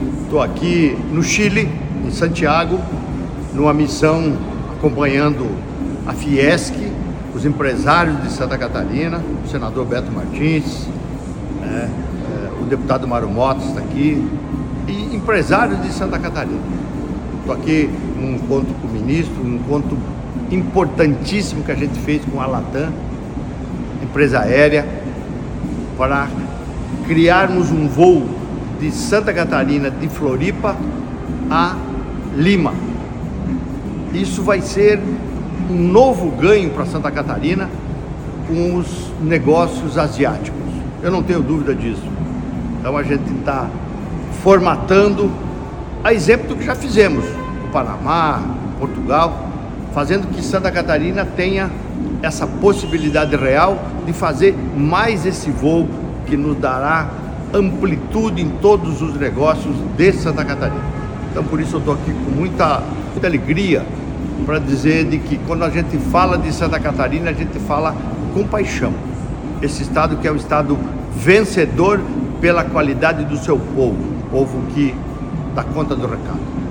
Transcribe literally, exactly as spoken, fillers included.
Estou aqui no Chile, em Santiago, numa missão acompanhando a Fiesc, os empresários de Santa Catarina, o senador Beto Martins, né, é, o deputado Mário Mota está aqui, e empresários de Santa Catarina. Estou aqui num encontro com o ministro, um encontro importantíssimo que a gente fez com a Latam, empresa aérea, para criarmos um voo de Santa Catarina, de Floripa a Lima. Isso vai ser um novo ganho para Santa Catarina com os negócios asiáticos. Eu não tenho dúvida disso. Então a gente está formatando, a exemplo do que já fizemos no Panamá, Portugal, fazendo que Santa Catarina tenha essa possibilidade real de fazer mais esse voo que nos dará amplitude em todos os negócios de Santa Catarina. Então por isso eu estou aqui com muita, muita alegria para dizer de que quando a gente fala de Santa Catarina, a gente fala com paixão. Esse estado que é o estado vencedor pela qualidade do seu povo, povo que dá conta do recado.